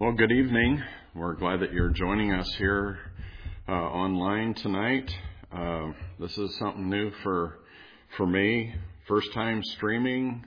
Well, good evening. We're glad that you're joining us here online tonight. This is something new for me. First time streaming.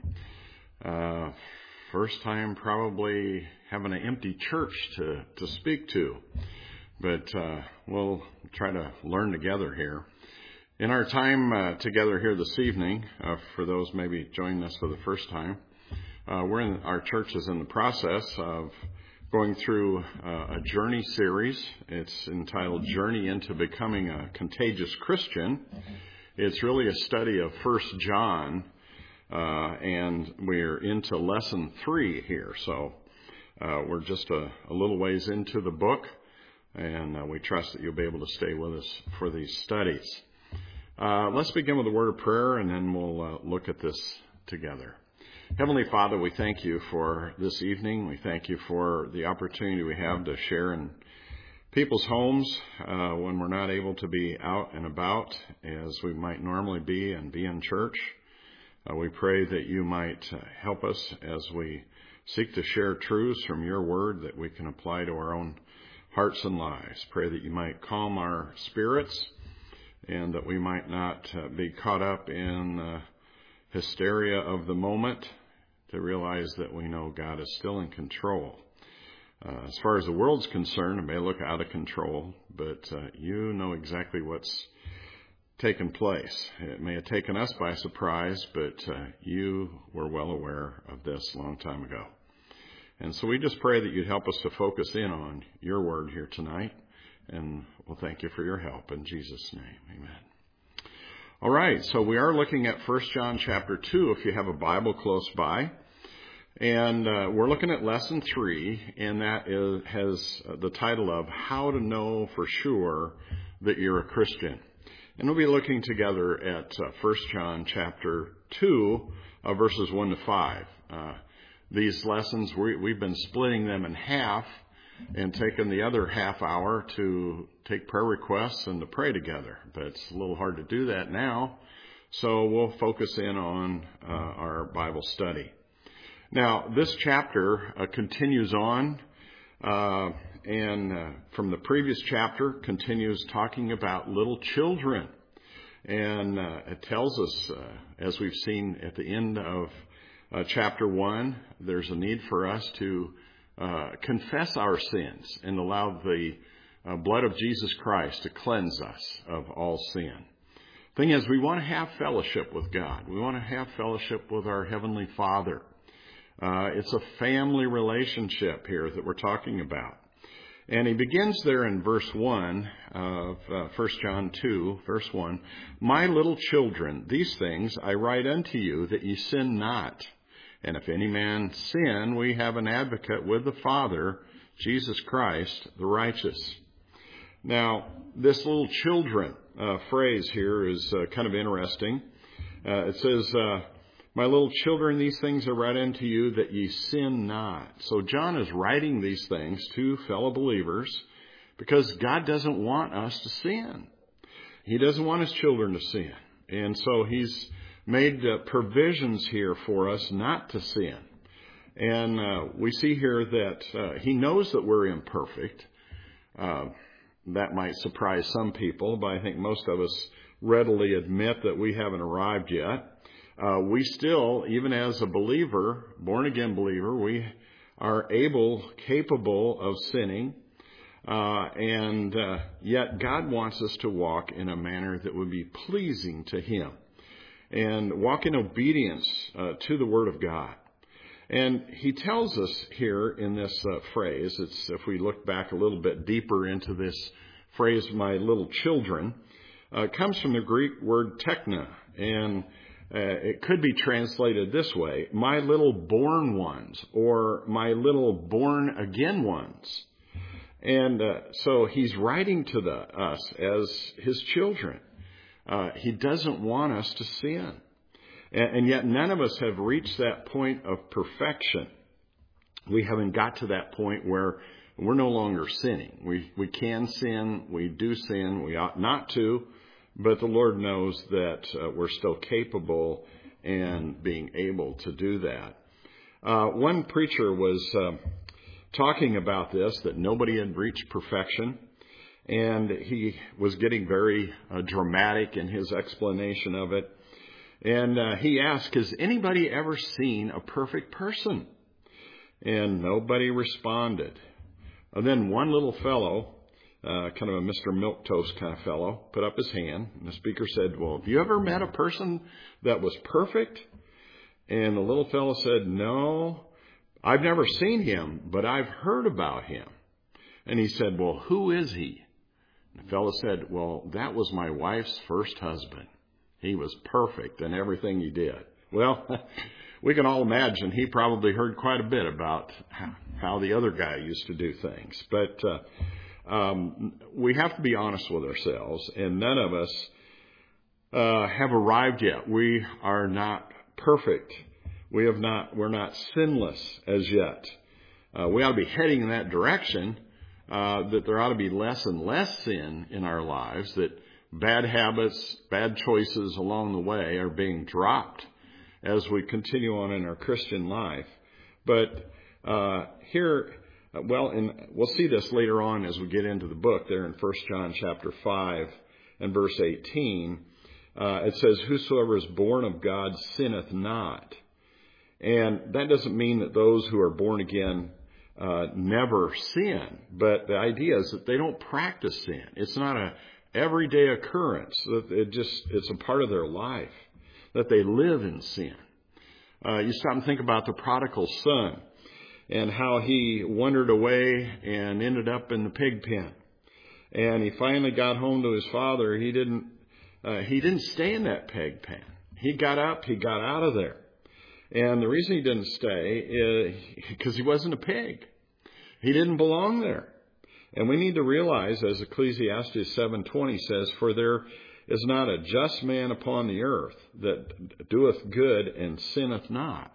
First time probably having an empty church to speak to. But we'll try to learn together here. In our time together here this evening, for those maybe joining us for the first time, our church is in the process of going through a journey series. It's entitled Journey into Becoming a Contagious Christian. It's really a study of 1 John, and we're into lesson 3 here. So we're just a little ways into the book, and we trust that you'll be able to stay with us for these studies. Let's begin with a word of prayer, and then we'll look at this together. Heavenly Father, we thank you for this evening. We thank you for the opportunity we have to share in people's homes when we're not able to be out and about as we might normally be and be in church. We pray that you might help us as we seek to share truths from your word that we can apply to our own hearts and lives. Pray that you might calm our spirits and that we might not be caught up in hysteria of the moment, to realize that we know God is still in control. As far as the world's concerned, it may look out of control, but you know exactly what's taken place. It may have taken us by surprise, but you were well aware of this a long time ago. And so we just pray that you'd help us to focus in on your word here tonight, and we'll thank you for your help in Jesus' name. Amen. All right, so we are looking at 1 John chapter 2, if you have a Bible close by. And we're looking at lesson 3, and that has the title of How to Know for Sure That You're a Christian. And we'll be looking together at 1 John chapter 2, verses 1 to 5. These lessons, we've been splitting them in half and taking the other half hour to take prayer requests and to pray together. But it's a little hard to do that now, so we'll focus in on our Bible study. Now, this chapter continues on, and from the previous chapter continues talking about little children. And it tells us, as we've seen at the end of chapter 1, there's a need for us to confess our sins and allow the blood of Jesus Christ to cleanse us of all sin. Thing is, we want to have fellowship with God. We want to have fellowship with our Heavenly Father. It's a family relationship here that we're talking about. And he begins there in verse 1 of 1 John 2, verse 1. My little children, these things I write unto you, that ye sin not. And if any man sin, we have an advocate with the Father, Jesus Christ, the righteous. Now, this little children phrase here is kind of interesting. It says, my little children, these things I write unto you, that ye sin not. So John is writing these things to fellow believers because God doesn't want us to sin. He doesn't want his children to sin. And so he's made provisions here for us not to sin. And we see here that he knows that we're imperfect. That might surprise some people, but I think most of us readily admit that we haven't arrived yet. We still, even as a believer, born-again believer, we are capable of sinning. And yet God wants us to walk in a manner that would be pleasing to him and walk in obedience to the Word of God. And he tells us here in this phrase, if we look back a little bit deeper into this phrase, my little children, comes from the Greek word tekna, and it could be translated this way, my little born ones, or my little born again ones. And so he's writing to us as his children. He doesn't want us to sin. And yet none of us have reached that point of perfection. We haven't got to that point where we're no longer sinning. We can sin, we do sin, we ought not to, but the Lord knows that we're still capable and being able to do that. One preacher was talking about this, that nobody had reached perfection. And he was getting very dramatic in his explanation of it. And he asked, has anybody ever seen a perfect person? And nobody responded. And then one little fellow, kind of a Mr. Milquetoast kind of fellow, put up his hand. And the speaker said, well, have you ever met a person that was perfect? And the little fellow said, no, I've never seen him, but I've heard about him. And he said, well, who is he? And the fellow said, well, that was my wife's first husband. He was perfect in everything he did. Well, we can all imagine he probably heard quite a bit about how the other guy used to do things. But we have to be honest with ourselves, and none of us have arrived yet. We are not perfect. We're not sinless as yet. We ought to be heading in that direction, that there ought to be less and less sin in our lives, that bad habits, bad choices along the way are being dropped as we continue on in our Christian life. But here, and we'll see this later on as we get into the book there in 1 John chapter 5 and verse 18. It says, whosoever is born of God sinneth not. And that doesn't mean that those who are born again never sin. But the idea is that they don't practice sin. It's not a everyday occurrence. It's a part of their life, that they live in sin. You stop and think about the prodigal son and how he wandered away and ended up in the pig pen. And he finally got home to his father. He didn't stay in that pig pen. He got up, he got out of there. And the reason he didn't stay is because he wasn't a pig. He didn't belong there. And we need to realize, as Ecclesiastes 7:20 says, for there is not a just man upon the earth that doeth good and sinneth not.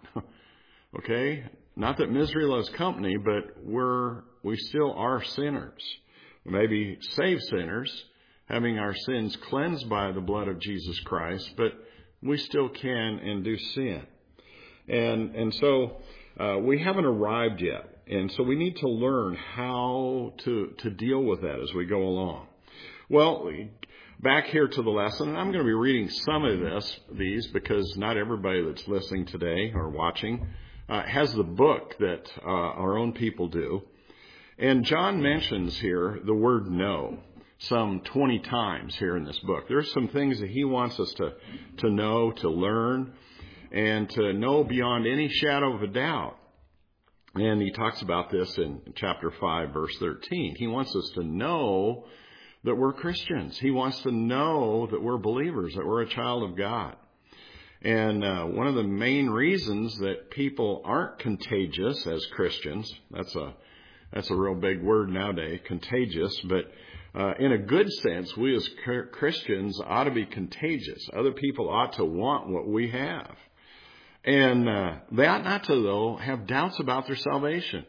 Okay? Not that misery loves company, but we still are sinners. Maybe saved sinners, having our sins cleansed by the blood of Jesus Christ, but we still can and do sin. And so we haven't arrived yet. And so we need to learn how to deal with that as we go along. Well, back here to the lesson, and I'm going to be reading some of these because not everybody that's listening today or watching has the book that our own people do. And John mentions here the word no some 20 times here in this book. There's some things that he wants us to know, to learn, and to know beyond any shadow of a doubt. And he talks about this in chapter 5, verse 13. He wants us to know that we're Christians. He wants to know that we're believers, that we're a child of God. And one of the main reasons that people aren't contagious as Christians, that's a real big word nowadays, contagious, but in a good sense, we as Christians ought to be contagious. Other people ought to want what we have. And they ought not to, though, have doubts about their salvation.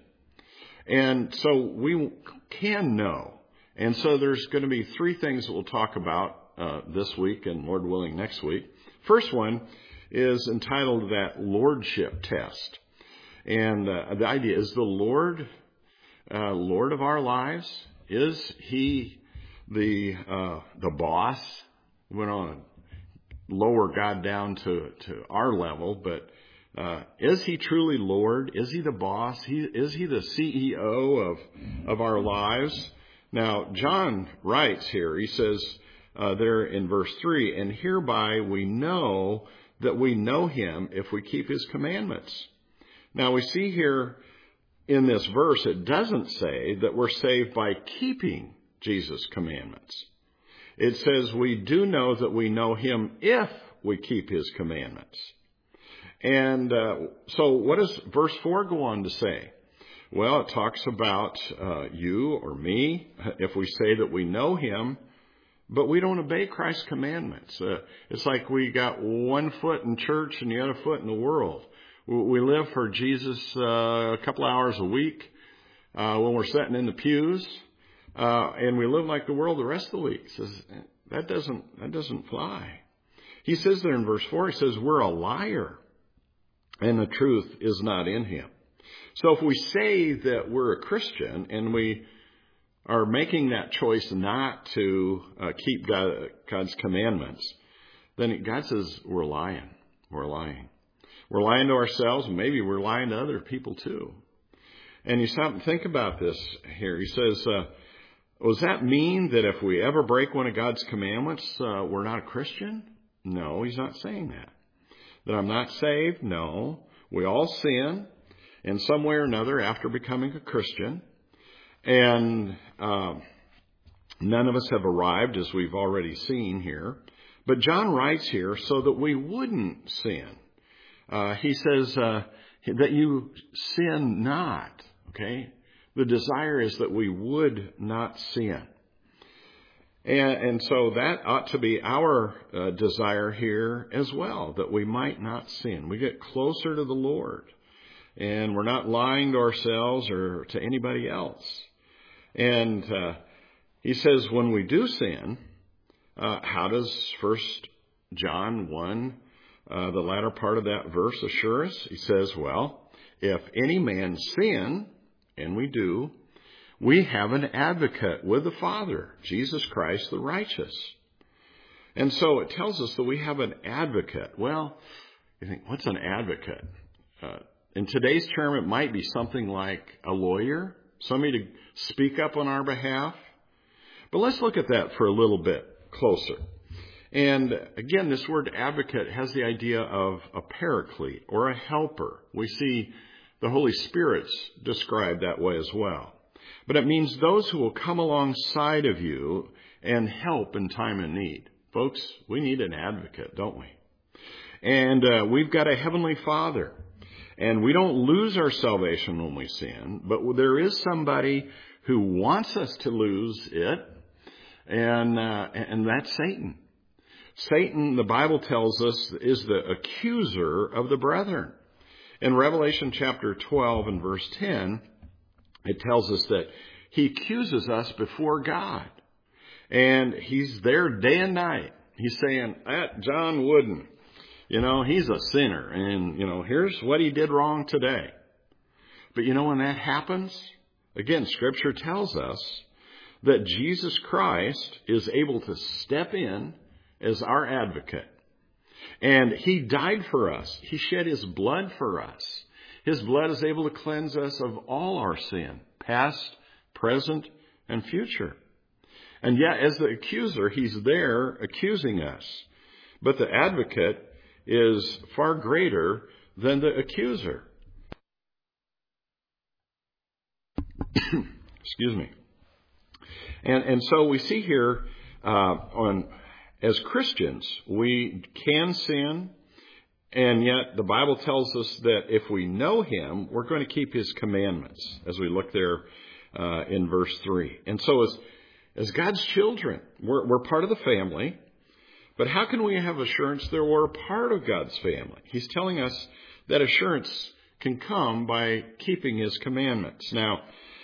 And so we can know. And so there's going to be 3 things that we'll talk about this week and, Lord willing, next week. First one is entitled that Lordship Test. And the idea is the Lord of our lives. Is He the boss? We don't lower God down to our level, but is He truly Lord? Is He the boss? Is He the CEO of our lives? Now, John writes here, he says there in verse 3, and hereby we know that we know Him if we keep His commandments. Now, we see here in this verse, it doesn't say that we're saved by keeping Jesus' commandments. It says we do know that we know Him if we keep His commandments. And so what does verse 4 go on to say? Well, it talks about you or me if we say that we know Him, but we don't obey Christ's commandments. It's like we got one foot in church and the other foot in the world. We live for Jesus a couple hours a week when we're sitting in the pews, and we live like the world the rest of the week. He says that doesn't fly. He says there in verse 4, he says we're a liar, and the truth is not in Him. So if we say that we're a Christian and we are making that choice not to keep God's commandments, then God says we're lying. We're lying. We're lying to ourselves, and maybe we're lying to other people too. And you stop and think about this here. He says, does that mean that if we ever break one of God's commandments, we're not a Christian? No, he's not saying that. That I'm not saved? No. We all sin in some way or another after becoming a Christian. And none of us have arrived, as we've already seen here. But John writes here so that we wouldn't sin. He says that you sin not. Okay? The desire is that we would not sin. And so that ought to be our desire here as well, that we might not sin. We get closer to the Lord, and we're not lying to ourselves or to anybody else. And he says when we do sin, how does 1 John 1, the latter part of that verse, assure us? He says, well, if any man sin, and we do, we have an advocate with the Father, Jesus Christ the righteous. And so it tells us that we have an advocate. Well, you think, what's an advocate? In today's term, it might be something like a lawyer, somebody to speak up on our behalf. But let's look at that for a little bit closer. And again, this word advocate has the idea of a paraclete or a helper. We see the Holy Spirit's described that way as well. But it means those who will come alongside of you and help in time of need. Folks, we need an advocate, don't we? And we've got a Heavenly Father. And we don't lose our salvation when we sin, but there is somebody who wants us to lose it, and that's Satan. Satan, the Bible tells us, is the accuser of the brethren. In Revelation chapter 12 and verse 10, it tells us that he accuses us before God. And he's there day and night. He's saying, that John Wooden, he's a sinner. And, here's what he did wrong today. But when that happens, again, Scripture tells us that Jesus Christ is able to step in as our advocate. And he died for us. He shed his blood for us. His blood is able to cleanse us of all our sin, past, present, and future. And yet, as the accuser, he's there accusing us. But the advocate is far greater than the accuser. Excuse me. And so we see here, as Christians, we can sin. And yet the Bible tells us that if we know him, we're going to keep his commandments, as we look there in verse 3. And so as God's children, we're part of the family. But how can we have assurance that we're a part of God's family? He's telling us that assurance can come by keeping his commandments. Now,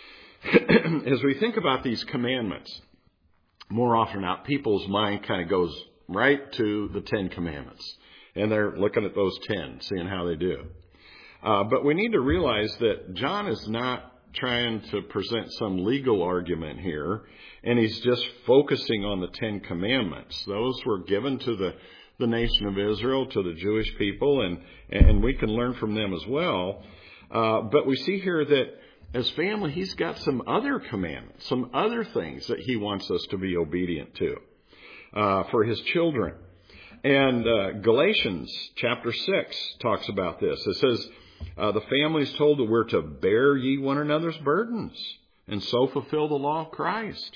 as we think about these commandments, more often now, people's mind kind of goes right to the 10 Commandments. And they're looking at those 10, seeing how they do. But we need to realize that John is not trying to present some legal argument here, and he's just focusing on the 10 Commandments. Those were given to the nation of Israel, to the Jewish people, and we can learn from them as well. But we see here that as family, he's got some other commandments, some other things that he wants us to be obedient to for his children. And Galatians chapter 6 talks about this. It says, the family is told that we're to bear ye one another's burdens and so fulfill the law of Christ.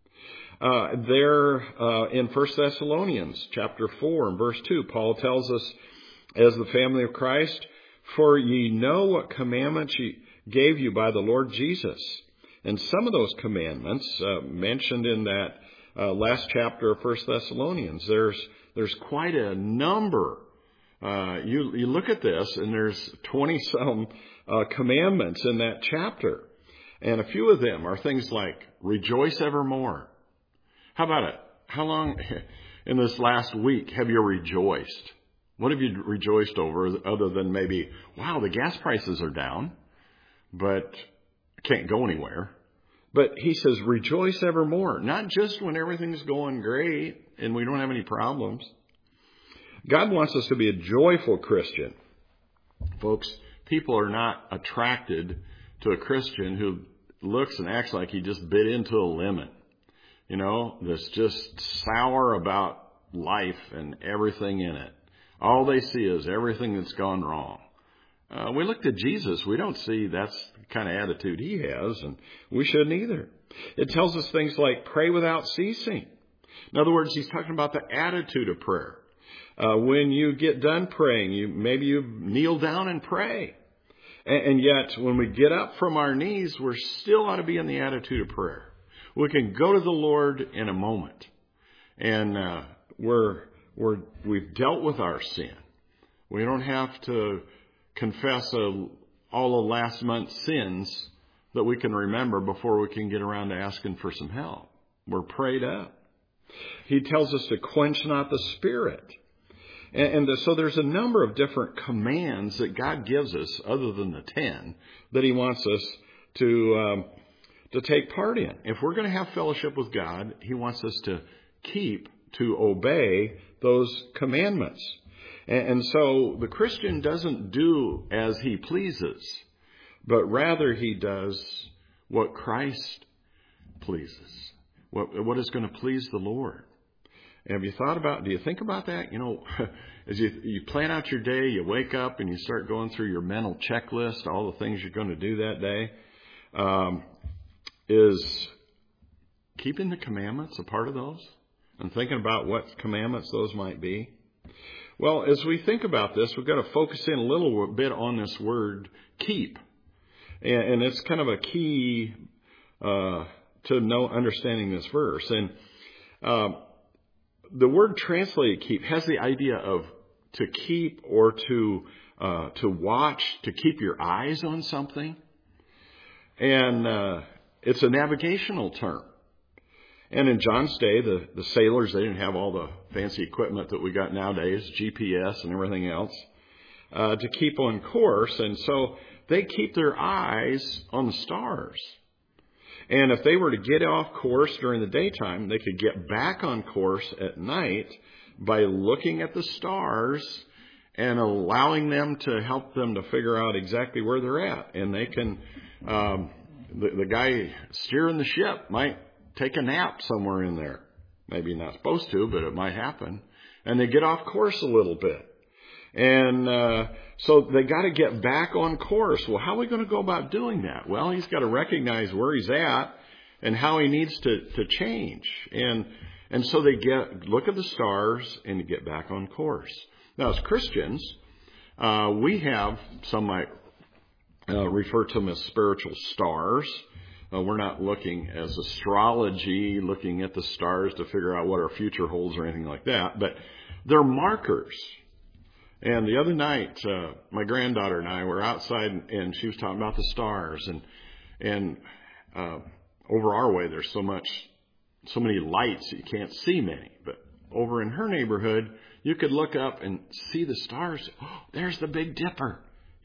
There in 1 Thessalonians chapter 4 and verse 2, Paul tells us, as the family of Christ, for ye know what commandments ye gave you by the Lord Jesus. And some of those commandments mentioned in that last chapter of 1 Thessalonians, there's quite a number. You look at this, and there's 20-some commandments in that chapter. And a few of them are things like, rejoice evermore. How about it? How long in this last week have you rejoiced? What have you rejoiced over other than maybe, wow, the gas prices are down? but can't go anywhere. But he says, rejoice evermore, not just when everything's going great and we don't have any problems. God wants us to be a joyful Christian. Folks, people are not attracted to a Christian who looks and acts like he just bit into a lemon, that's just sour about life and everything in it. All they see is everything that's gone wrong. We look to Jesus. We don't see that's the kind of attitude he has, and we shouldn't either. It tells us things like pray without ceasing. In other words, he's talking about the attitude of prayer. When you get done praying, maybe you kneel down and pray. And yet, when we get up from our knees, we're still ought to be in the attitude of prayer. We can go to the Lord in a moment, and we've dealt with our sin. We don't have to confess all of last month's sins that we can remember before we can get around to asking for some help. We're prayed up. He tells us to quench not the spirit. And so there's a number of different commands that God gives us, other than the 10, that he wants us to take part in. If we're going to have fellowship with God, he wants us to obey those commandments. And so the Christian doesn't do as he pleases, but rather he does what Christ pleases, what is going to please the Lord. And do you think about that? As you plan out your day, you wake up and you start going through your mental checklist, all the things you're going to do that day. Is keeping the commandments a part of those? And thinking about what commandments those might be? Well, as we think about this, we've got to focus in a little bit on this word keep. And it's kind of a key to understanding this verse. And the word translated keep has the idea of to keep or to watch, to keep your eyes on something. And it's a navigational term. And in John's day, the sailors, they didn't have all the fancy equipment that we got nowadays, GPS and everything else, to keep on course. And so they keep their eyes on the stars. And if they were to get off course during the daytime, they could get back on course at night by looking at the stars and allowing them to help them to figure out exactly where they're at. And they can, the guy steering the ship might take a nap somewhere in there. Maybe not supposed to, but it might happen. And they get off course a little bit. And so they got to get back on course. Well, how are we going to go about doing that? Well, he's got to recognize where he's at and how he needs to change. And so they look at the stars and get back on course. Now, as Christians, we have, some might refer to them as spiritual stars. We're not looking as astrology, looking at the stars to figure out what our future holds or anything like that, but they're markers. And the other night, my granddaughter and I were outside, and she was talking about the stars. And over our way, there's so many lights that you can't see many. But over in her neighborhood, you could look up and see the stars. Oh, there's the Big Dipper,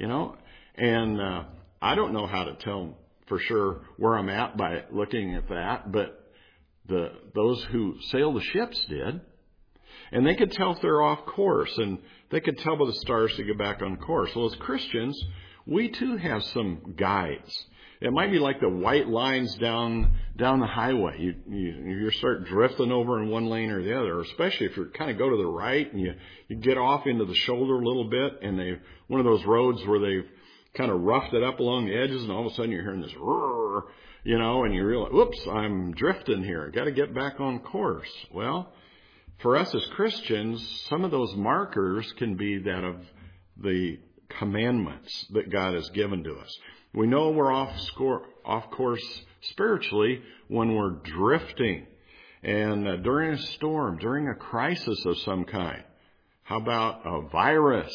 And I don't know how to tell for sure where I'm at by looking at that, but those who sail the ships did. And they could tell if they're off course, and they could tell by the stars to get back on course. Well, as Christians, we too have some guides. It might be like the white lines down the highway. You start drifting over in one lane or the other, especially if you kind of go to the right and you get off into the shoulder a little bit, and one of those roads where they've kind of roughed it up along the edges, and all of a sudden you're hearing this roar, and you realize, whoops, I'm drifting here. I've got to get back on course. Well, for us as Christians, some of those markers can be that of the commandments that God has given to us. We know we're off course spiritually when we're drifting and during a storm, during a crisis of some kind. How about a virus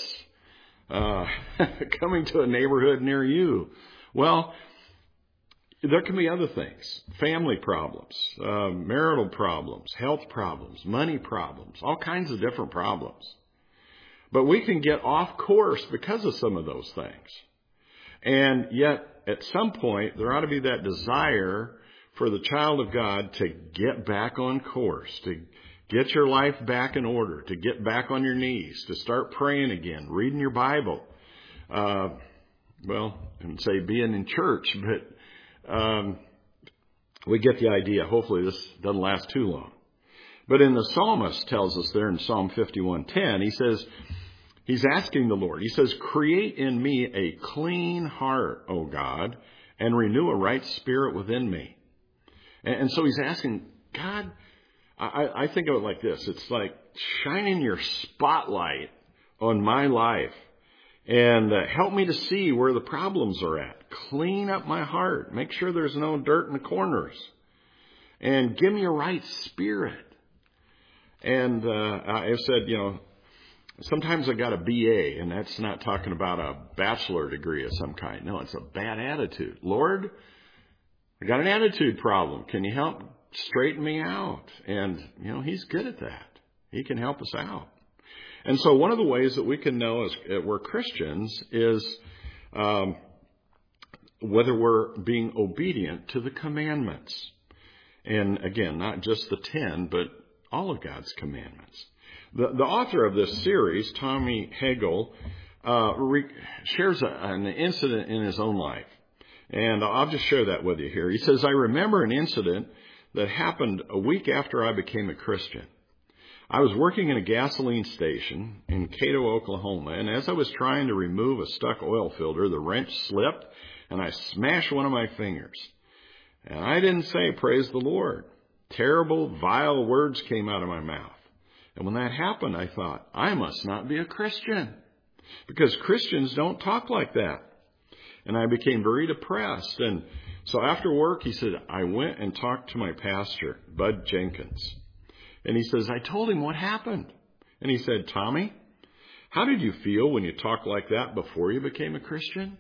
coming to a neighborhood near you? Well, there can be other things, family problems, marital problems, health problems, money problems, all kinds of different problems. But we can get off course because of some of those things. And yet at some point, there ought to be that desire for the child of God to get back on course, to get your life back in order, to get back on your knees, to start praying again, reading your Bible. Well, I would say being in church, but we get the idea. Hopefully this doesn't last too long. But in the psalmist tells us there in Psalm 51:10, he says, he's asking the Lord, he says, create in me a clean heart, O God, and renew a right spirit within me. And so he's asking, God, I think of it like this. It's like shining your spotlight on my life and help me to see where the problems are at. Clean up my heart. Make sure there's no dirt in the corners. And give me a right spirit. And I've said, sometimes I got a BA, and that's not talking about a bachelor degree of some kind. No, it's a bad attitude. Lord, I got an attitude problem. Can you help straighten me out? And, he's good at that. He can help us out. And so one of the ways that we can know we're Christians is whether we're being obedient to the commandments. And again, not just the 10, but all of God's commandments. The author of this series, Tommy Hagel, shares an incident in his own life. And I'll just share that with you here. He says, I remember an incident that happened a week after I became a Christian. I was working in a gasoline station in Cato, Oklahoma, and as I was trying to remove a stuck oil filter, the wrench slipped, and I smashed one of my fingers. And I didn't say, praise the Lord. Terrible, vile words came out of my mouth. And when that happened, I thought, I must not be a Christian, because Christians don't talk like that. And I became very depressed. And so after work, he said, I went and talked to my pastor, Bud Jenkins. And he says, I told him what happened. And he said, Tommy, how did you feel when you talked like that before you became a Christian?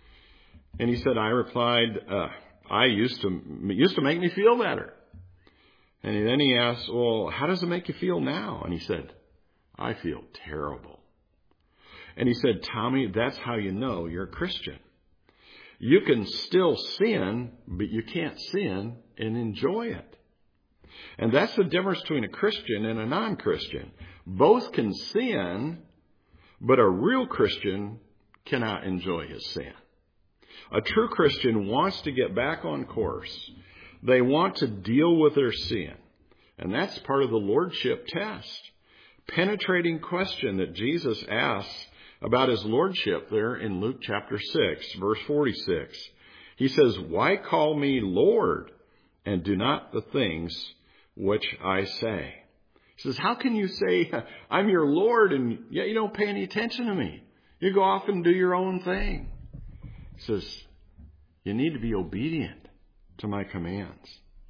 And he said, I replied, I used to make me feel better. And then he asked, well, how does it make you feel now? And he said, I feel terrible. And he said, Tommy, that's how you know you're a Christian. You can still sin, but you can't sin and enjoy it. And that's the difference between a Christian and a non-Christian. Both can sin, but a real Christian cannot enjoy his sin. A true Christian wants to get back on course. They want to deal with their sin. And that's part of the lordship test. Penetrating question that Jesus asks about his lordship there in Luke chapter 6, verse 46. He says, why call me Lord and do not the things which I say? He says, how can you say, I'm your Lord, and yet you don't pay any attention to me? You go off and do your own thing. He says, you need to be obedient to my commands.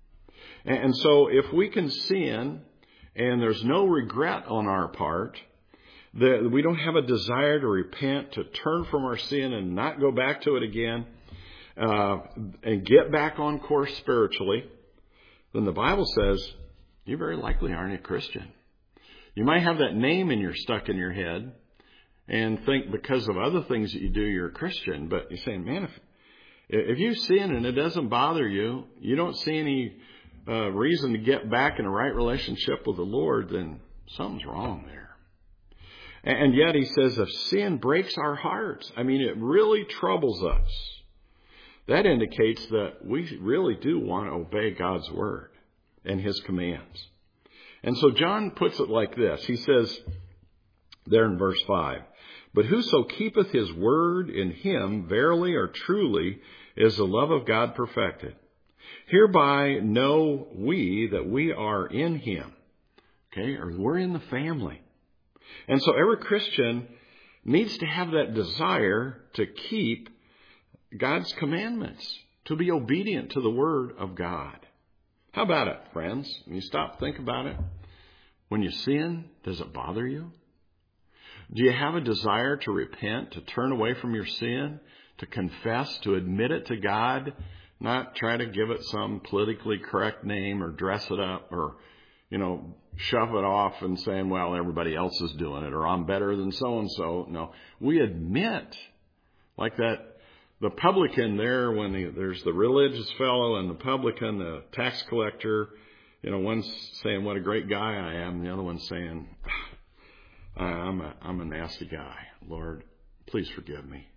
And so if we can sin and there's no regret on our part, that we don't have a desire to repent, to turn from our sin and not go back to it again, and get back on course spiritually, then the Bible says you very likely aren't a Christian. You might have that name stuck in your head and think because of other things that you do, you're a Christian. But you're saying, man, if you sin and it doesn't bother you, you don't see any reason to get back in a right relationship with the Lord, then something's wrong there. And yet he says if sin breaks our hearts, it really troubles us. That indicates that we really do want to obey God's word and his commands. And so John puts it like this. He says there in verse 5, but whoso keepeth his word, in him verily or truly is the love of God perfected. Hereby know we that we are in him. Okay, or we're in the family. And so every Christian needs to have that desire to keep God's commandments, to be obedient to the word of God. How about it, friends? When you stop, think about it. When you sin, does it bother you? Do you have a desire to repent, to turn away from your sin, to confess, to admit it to God, not try to give it some politically correct name or dress it up or, shove it off and saying, well, everybody else is doing it or I'm better than so-and-so. No, we admit, like that the publican there, there's the religious fellow and the publican, the tax collector, one's saying what a great guy I am. The other one's saying, I'm a nasty guy. Lord, please forgive me.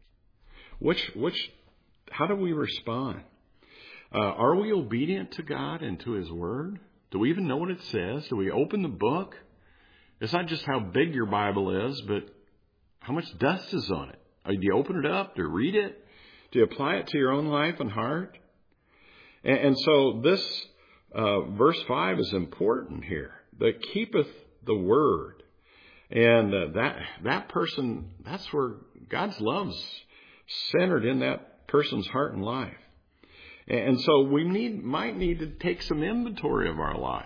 How do we respond? Are we obedient to God and to His Word? Do we even know what it says? Do we open the book? It's not just how big your Bible is, but how much dust is on it. Do you open it up? Do you read it? Do you apply it to your own life and heart? And so this verse 5 is important here. That keepeth the Word. And that person, that's where God's love's centered in that person's heart and life. And so we might need to take some inventory of our life.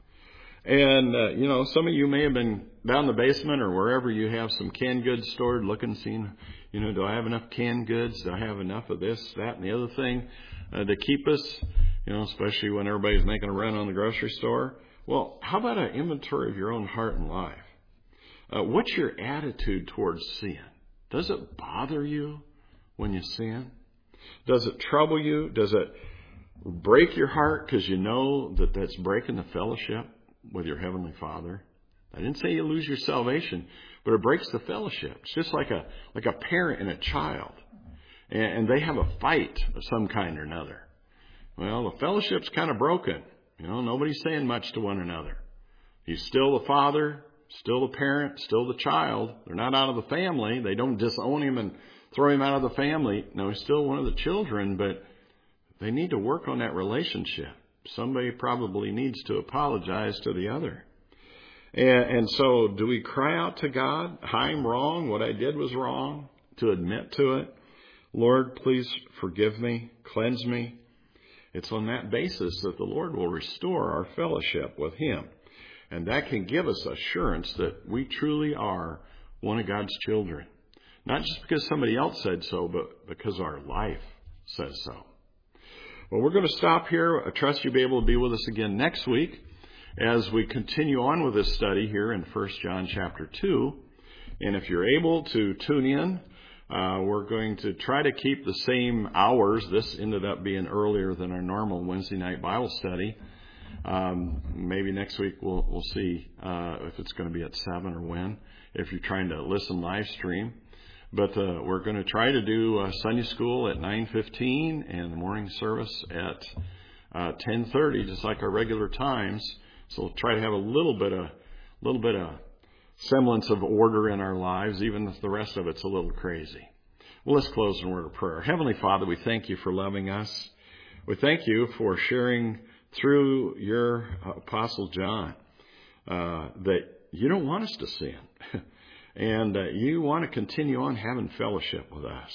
And, some of you may have been down the basement or wherever you have some canned goods stored, looking, seeing, do I have enough canned goods? Do I have enough of this, that, and the other thing to keep us, especially when everybody's making a run on the grocery store? Well, how about an inventory of your own heart and life? What's your attitude towards sin? Does it bother you when you sin? Does it trouble you? Does it break your heart because you know that that's breaking the fellowship with your Heavenly Father? I didn't say you lose your salvation, but it breaks the fellowship. It's just like a parent and a child, and they have a fight of some kind or another. Well, the fellowship's kind of broken. Nobody's saying much to one another. He's still the father, still the parent, still the child. They're not out of the family. They don't disown him and throw him out of the family. No, he's still one of the children, but they need to work on that relationship. Somebody probably needs to apologize to the other. And so do we cry out to God, I'm wrong, what I did was wrong, to admit to it? Lord, please forgive me, cleanse me. It's on that basis that the Lord will restore our fellowship with Him. And that can give us assurance that we truly are one of God's children. Not just because somebody else said so, but because our life says so. Well, we're going to stop here. I trust you'll be able to be with us again next week as we continue on with this study here in 1 John chapter 2. And if you're able to tune in, we're going to try to keep the same hours. This ended up being earlier than our normal Wednesday night Bible study. Maybe next week we'll see if it's going to be at 7 or when, if you're trying to listen live stream. But we're going to try to do Sunday school at 9:15 and the morning service at 10:30, just like our regular times. So we'll try to have a little bit of semblance of order in our lives, even if the rest of it's a little crazy. Well, let's close in a word of prayer. Heavenly Father, we thank you for loving us. We thank you for sharing through your Apostle John that you don't want us to sin. And you want to continue on having fellowship with us.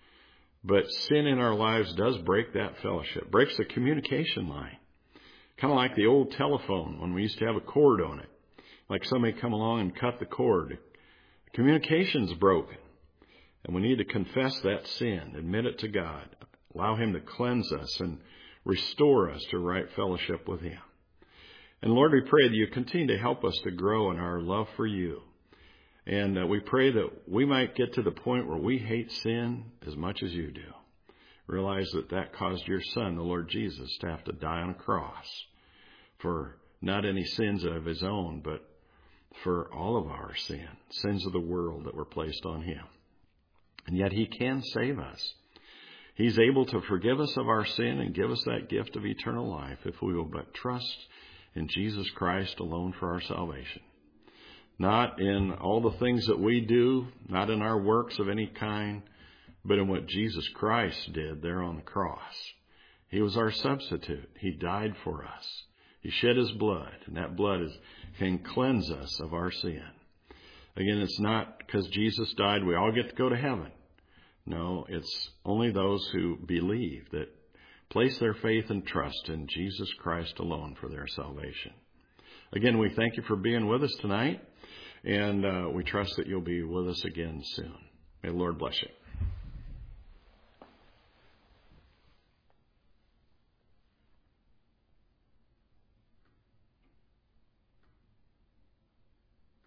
But sin in our lives does break that fellowship, breaks the communication line. Kind of like the old telephone when we used to have a cord on it. Like somebody come along and cut the cord. Communication's broken. And we need to confess that sin, admit it to God, allow Him to cleanse us and restore us to right fellowship with Him. And Lord, we pray that you continue to help us to grow in our love for you. And we pray that we might get to the point where we hate sin as much as you do. Realize that caused your Son, the Lord Jesus, to have to die on a cross for not any sins of His own, but for all of our sins of the world that were placed on Him. And yet He can save us. He's able to forgive us of our sin and give us that gift of eternal life if we will but trust in Jesus Christ alone for our salvation. Not in all the things that we do, not in our works of any kind, but in what Jesus Christ did there on the cross. He was our substitute. He died for us. He shed His blood, and that blood can cleanse us of our sin. Again, it's not because Jesus died we all get to go to heaven. No, it's only those who believe, that place their faith and trust in Jesus Christ alone for their salvation. Again, we thank you for being with us tonight. And we trust that you'll be with us again soon. May the Lord bless you.